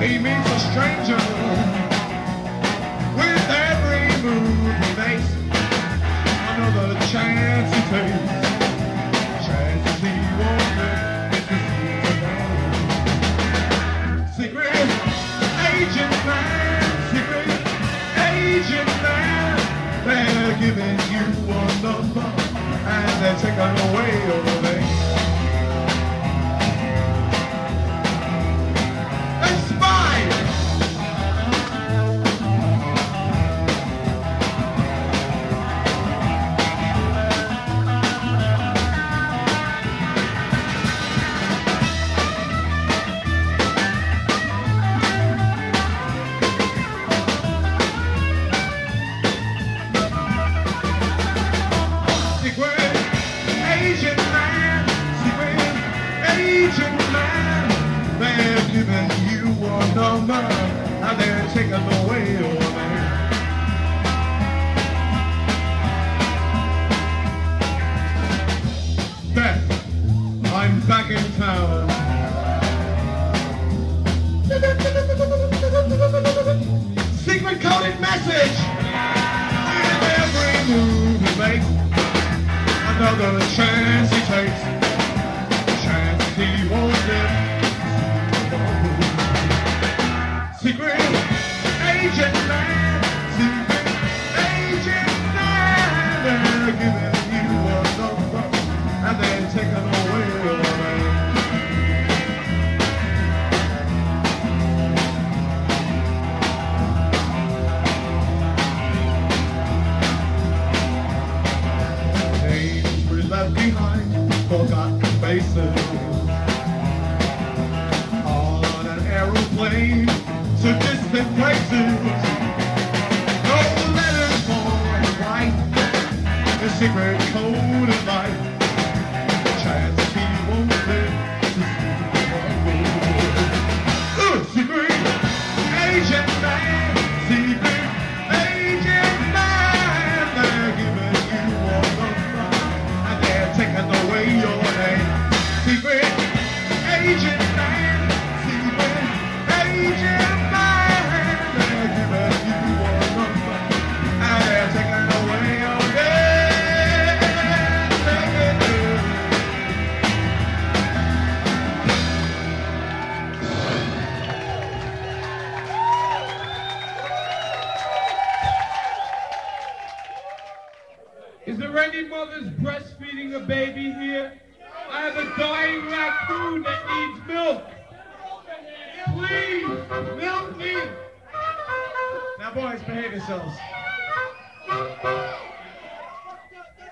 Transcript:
He meets a stranger with every move he makes. Another chance he takes, chances he won't make it to see tomorrow. Secret agent man, secret agent man, they're giving you a number and they're taking away your name. And they're taking away your name. Beth, I'm back in town. Secret coded message. With every move he makes, another chance he takes, chances he won't live. Secret agent man, secret agent man, they're giving you a number and they're taking away your name. Names we left behind, forgotten faces, on an aeroplane to distant places. No letters for his wife, the secret code of life. Chances he won't live to see tomorrow. Secret agent man, secret agent man, they're giving you a number and they're taking away your name. Secret agent man, secret agent. Is there any mothers breastfeeding a baby here? I have a dying raccoon that needs milk. Please, milk me. Now boys, behave yourselves.